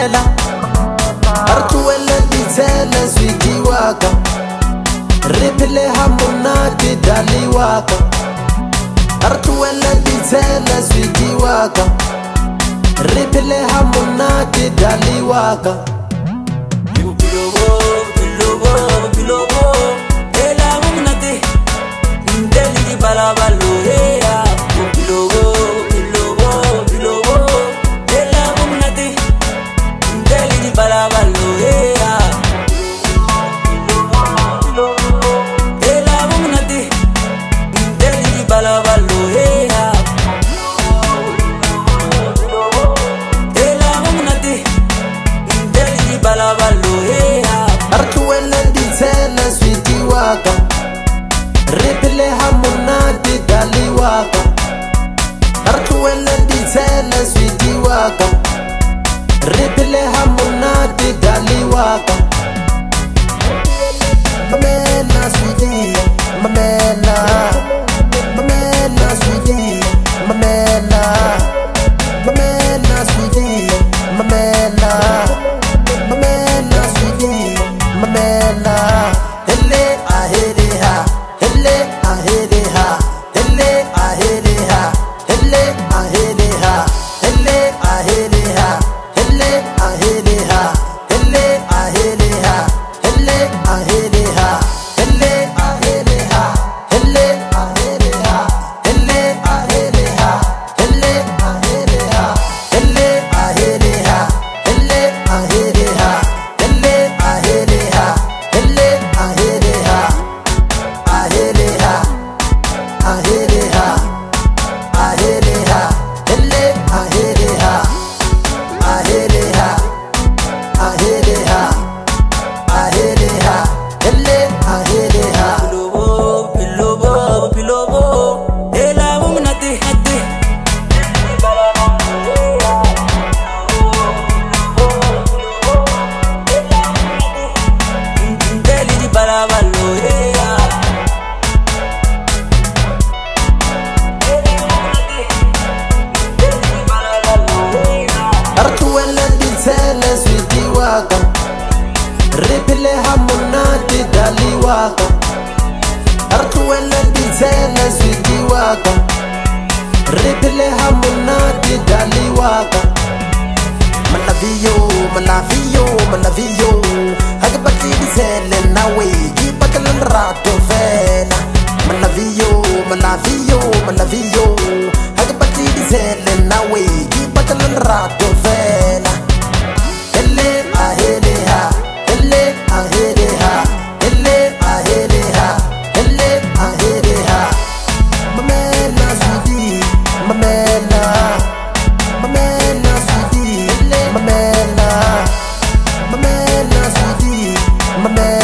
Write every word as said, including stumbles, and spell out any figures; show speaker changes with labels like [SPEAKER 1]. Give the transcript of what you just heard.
[SPEAKER 1] mamela artuwele ditele switi waka ripile hamunati dali waka artuwele ditele switi waka ripile hamunati dali waka
[SPEAKER 2] Bilobo, bilobo, bilobo, ela munati, ndeli balabalo hea. Bilobo, bilobo, bilobo, ela munati, ndeli balabalo hea. Bilobo, ela munati, ndeli balabalo hea. Ela munati, ndeli balabalo hea.
[SPEAKER 1] artuwele ditele switi waka ripile hamunati dali waka artuwele ditele switi waka ripile hamunati dali waka mamela switi mamela mamela switi mamela mamela switi mamela mamela switi mamela hele ahede ha hele ahede ha hele ahede ha hele ahede ha hele ahede ha hele ahede ha hele ahede ha hele ahede ha hele ahede ha hele ahede ha hele ahede ha hele ahede ha hele ahede ha hele ahede ha hele ahede ha hele ahede ha ahede ha ahede ha ahede ha hele ahede ha ahede ha ahede ha ahede ha hele ahede ha
[SPEAKER 2] Bilobo, bilobo, bilobo, ela munati, nati. Ndeli balabalo hea.
[SPEAKER 1] artuwele ditele switi waka ripile hamunati dali waka artuwele ditele switi waka ripile hamunati dali waka malaviyo malaviyo malaviyo hagabati ditele nawe gibatalan rato vela malaviyo malaviyo malaviyo hagabati ditele nawe gibatalan rato vela hele ahede ha hele ahede ha hele ahede ha hele ahede ha mamela switi mamela mamela switi mamela mamela switi mamela